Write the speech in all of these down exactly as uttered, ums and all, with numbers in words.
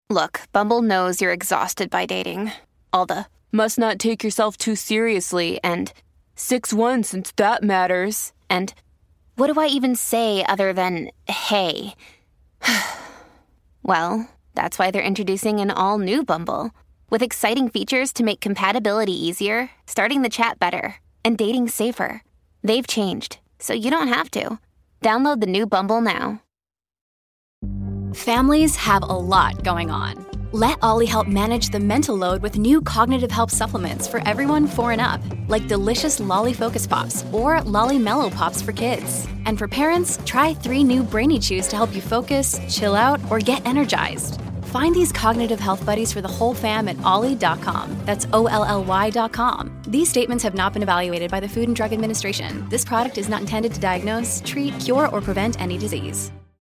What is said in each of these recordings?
Look, Bumble knows you're exhausted by dating. All the, must not take yourself too seriously, and six one since that matters. And what do I even say other than, hey? Well, that's why they're introducing an all-new Bumble, with exciting features to make compatibility easier, starting the chat better, and dating safer. They've changed, so you don't have to. Download the new Bumble now. Families have a lot going on. Let Ollie help manage the mental load with new cognitive help supplements for everyone four and up, like delicious Lolly Focus Pops or Lolly Mellow Pops for kids. And for parents, try three new Brainy Chews to help you focus, chill out, or get energized. Find these cognitive health buddies for the whole fam at ollie dot com. That's O L L Y dot com. These statements have not been evaluated by the Food and Drug Administration. This product is not intended to diagnose, treat, cure, or prevent any disease.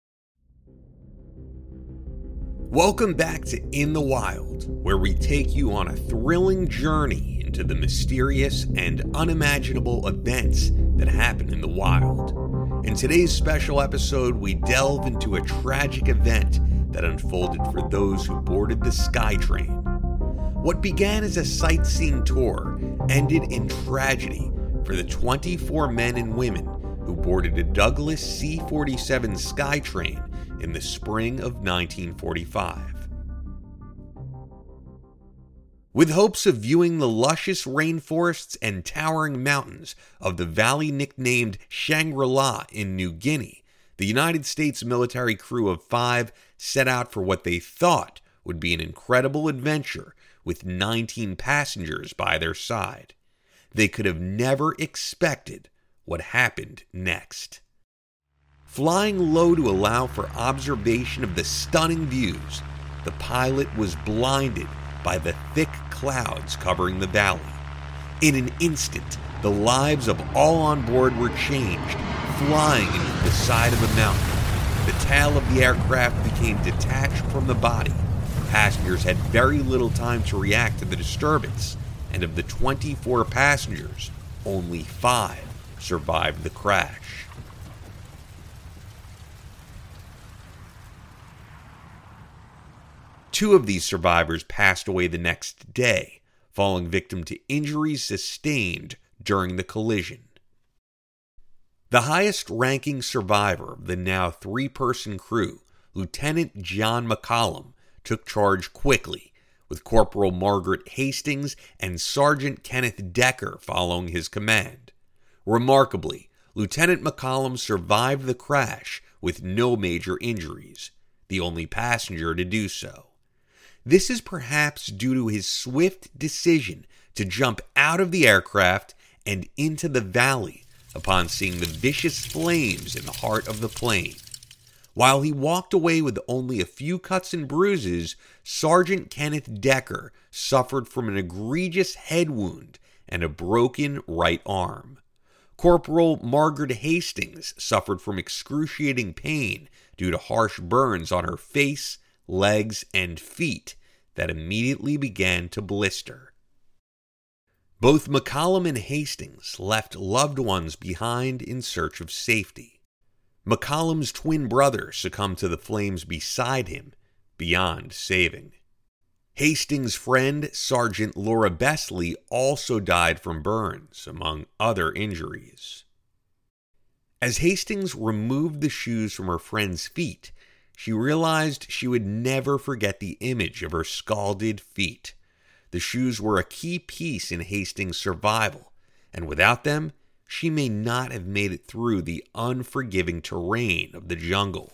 Welcome back to In the Wild, where we take you on a thrilling journey into the mysterious and unimaginable events that happen in the wild. In today's special episode, we delve into a tragic event that unfolded for those who boarded the SkyTrain. What began as a sightseeing tour ended in tragedy for the twenty-four men and women who boarded a Douglas C forty-seven SkyTrain in the spring of nineteen forty-five. With hopes of viewing the luscious rainforests and towering mountains of the valley nicknamed Shangri-La in New Guinea, the United States military crew of five set out for what they thought would be an incredible adventure with nineteen passengers by their side. They could have never expected what happened next. Flying low to allow for observation of the stunning views, the pilot was blinded by the thick clouds covering the valley. In an instant, the lives of all on board were changed, flying into the side of a mountain. The tail of the aircraft became detached from the body. Passengers had very little time to react to the disturbance, and of the twenty-four passengers, only five survived the crash. Two of these survivors passed away the next day, falling victim to injuries sustained during the collision. The highest-ranking survivor of the now three-person crew, Lieutenant John McCollum, took charge quickly, with Corporal Margaret Hastings and Sergeant Kenneth Decker following his command. Remarkably, Lieutenant McCollum survived the crash with no major injuries, the only passenger to do so. This is perhaps due to his swift decision to jump out of the aircraft and into the valley upon seeing the vicious flames in the heart of the plane. While he walked away with only a few cuts and bruises, Sergeant Kenneth Decker suffered from an egregious head wound and a broken right arm. Corporal Margaret Hastings suffered from excruciating pain due to harsh burns on her face, legs, and feet that immediately began to blister. Both McCollum and Hastings left loved ones behind in search of safety. McCollum's twin brother succumbed to the flames beside him, beyond saving. Hastings' friend, Sergeant Laura Besley, also died from burns, among other injuries. As Hastings removed the shoes from her friend's feet, she realized she would never forget the image of her scalded feet. The shoes were a key piece in Hastings' survival, and without them, she may not have made it through the unforgiving terrain of the jungle.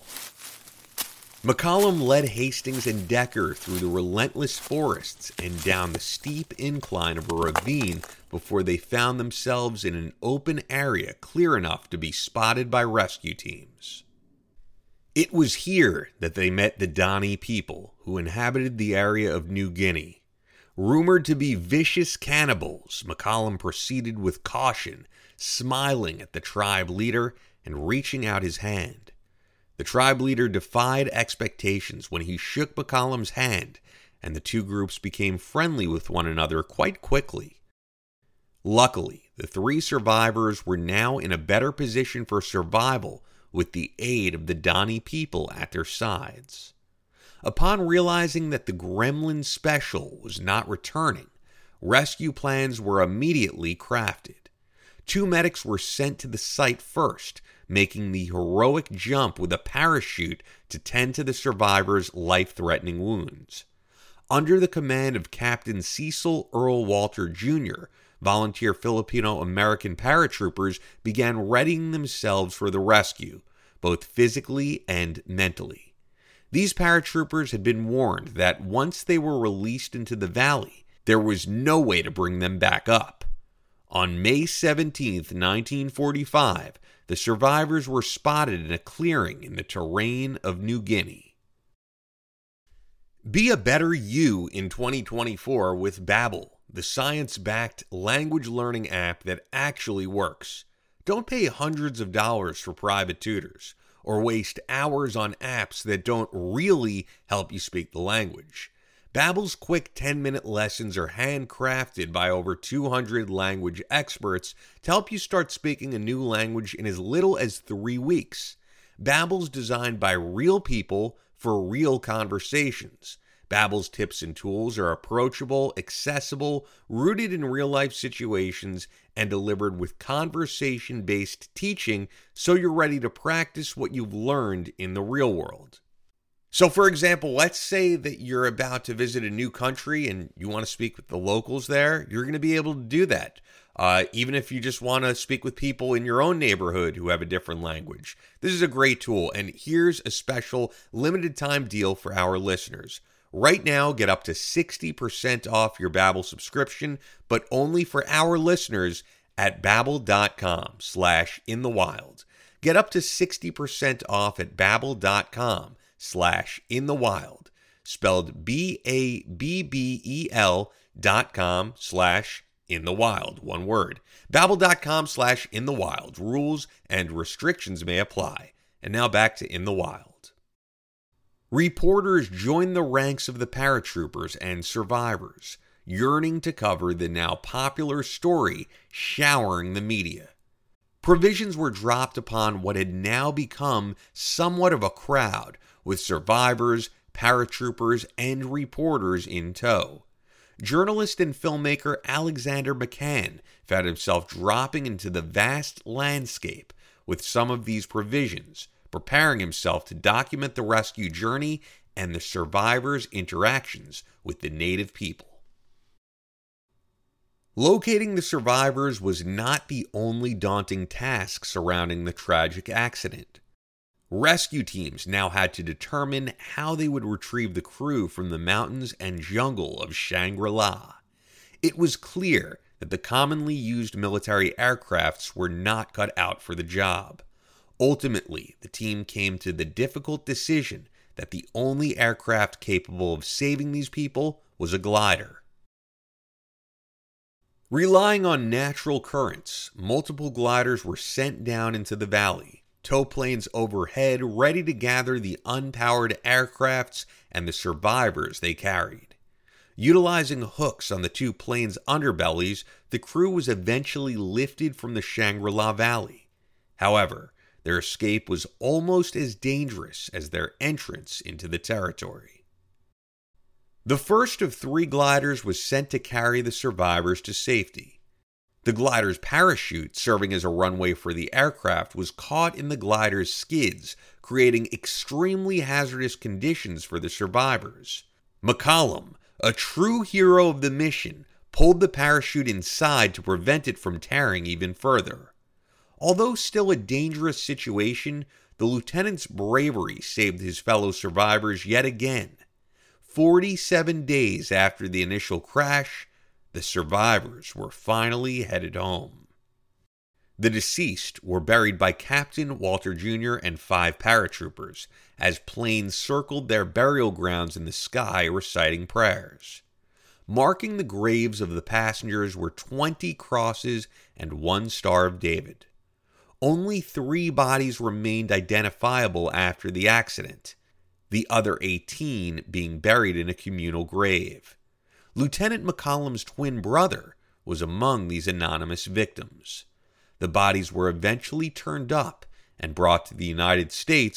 McCollum led Hastings and Decker through the relentless forests and down the steep incline of a ravine before they found themselves in an open area clear enough to be spotted by rescue teams. It was here that they met the Dani people who inhabited the area of New Guinea. Rumored to be vicious cannibals, McCollum proceeded with caution, smiling at the tribe leader and reaching out his hand. The tribe leader defied expectations when he shook McCollum's hand, and the two groups became friendly with one another quite quickly. Luckily, the three survivors were now in a better position for survival with the aid of the Dani people at their sides. Upon realizing that the Gremlin Special was not returning, rescue plans were immediately crafted. Two medics were sent to the site first, making the heroic jump with a parachute to tend to the survivors' life-threatening wounds. Under the command of Captain Cecil Earl Walter Junior, volunteer Filipino-American paratroopers began readying themselves for the rescue, both physically and mentally. These paratroopers had been warned that once they were released into the valley, there was no way to bring them back up. On May seventeenth, nineteen forty-five, the survivors were spotted in a clearing in the terrain of New Guinea. Be a better you in twenty twenty-four with Babbel, the science-backed language learning app that actually works. Don't pay hundreds of dollars for private tutors, or waste hours on apps that don't really help you speak the language. Babbel's quick ten-minute lessons are handcrafted by over two hundred language experts to help you start speaking a new language in as little as three weeks. Babbel's designed by real people for real conversations. Babbel's tips and tools are approachable, accessible, rooted in real-life situations, and delivered with conversation-based teaching so you're ready to practice what you've learned in the real world. So, for example, let's say that you're about to visit a new country and you want to speak with the locals there. You're going to be able to do that. Uh, even if you just want to speak with people in your own neighborhood who have a different language. This is a great tool, and here's a special limited time deal for our listeners. Right now, get up to sixty percent off your Babbel subscription, but only for our listeners at babbel.com slash in the wild. Get up to sixty percent off at babbel.com slash in the wild, spelled B A B B E L dot com slash in the wild, one word. Babbel.com slash in the wild. Rules and restrictions may apply. And now back to In the Wild. Reporters joined the ranks of the paratroopers and survivors, yearning to cover the now popular story showering the media. Provisions were dropped upon what had now become somewhat of a crowd, with survivors, paratroopers, and reporters in tow. Journalist and filmmaker Alexander McCann found himself dropping into the vast landscape with some of these provisions, preparing himself to document the rescue journey and the survivors' interactions with the native people. Locating the survivors was not the only daunting task surrounding the tragic accident. Rescue teams now had to determine how they would retrieve the crew from the mountains and jungle of Shangri-La. It was clear that the commonly used military aircrafts were not cut out for the job. Ultimately, the team came to the difficult decision that the only aircraft capable of saving these people was a glider. Relying on natural currents, multiple gliders were sent down into the valley, tow planes overhead ready to gather the unpowered aircrafts and the survivors they carried. Utilizing hooks on the two planes' underbellies, the crew was eventually lifted from the Shangri-La Valley. However, their escape was almost as dangerous as their entrance into the territory. The first of three gliders was sent to carry the survivors to safety. The glider's parachute, serving as a runway for the aircraft, was caught in the glider's skids, creating extremely hazardous conditions for the survivors. McCollum, a true hero of the mission, pulled the parachute inside to prevent it from tearing even further. Although still a dangerous situation, the lieutenant's bravery saved his fellow survivors yet again. Forty-seven days after the initial crash, the survivors were finally headed home. The deceased were buried by Captain Walter Junior and five paratroopers as planes circled their burial grounds in the sky reciting prayers. Marking the graves of the passengers were twenty crosses and one Star of David. Only three bodies remained identifiable after the accident, the other eighteen being buried in a communal grave. Lieutenant McCollum's twin brother was among these anonymous victims. The bodies were eventually turned up and brought to the United States,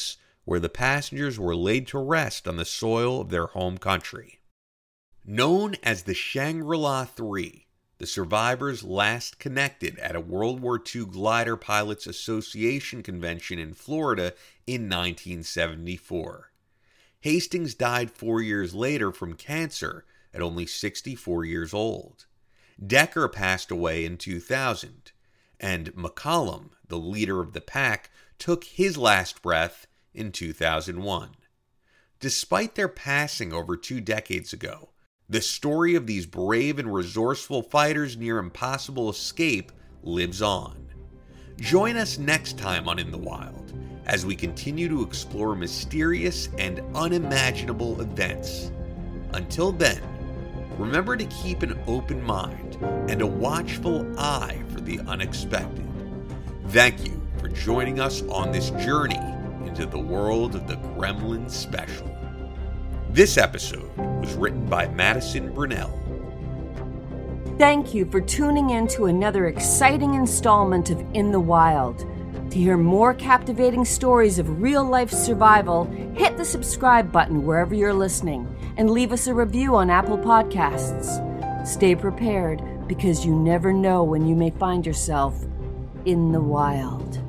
where the passengers were laid to rest on the soil of their home country. Known as the Shangri-La three, the survivors last connected at a World War Two Glider Pilots Association convention in Florida in nineteen seventy-four. Hastings died four years later from cancer at only sixty-four years old. Decker passed away in two thousand, and McCollum, the leader of the pack, took his last breath in two thousand one. Despite their passing over two decades ago, the story of these brave and resourceful fighters near impossible escape lives on. Join us next time on In the Wild as we continue to explore mysterious and unimaginable events. Until then, remember to keep an open mind and a watchful eye for the unexpected. Thank you for joining us on this journey into the world of the Gremlins Special. This episode was written by Madison Brunell. Thank you for tuning in to another exciting installment of In the Wild. To hear more captivating stories of real-life survival, hit the subscribe button wherever you're listening and leave us a review on Apple Podcasts. Stay prepared because you never know when you may find yourself in the wild.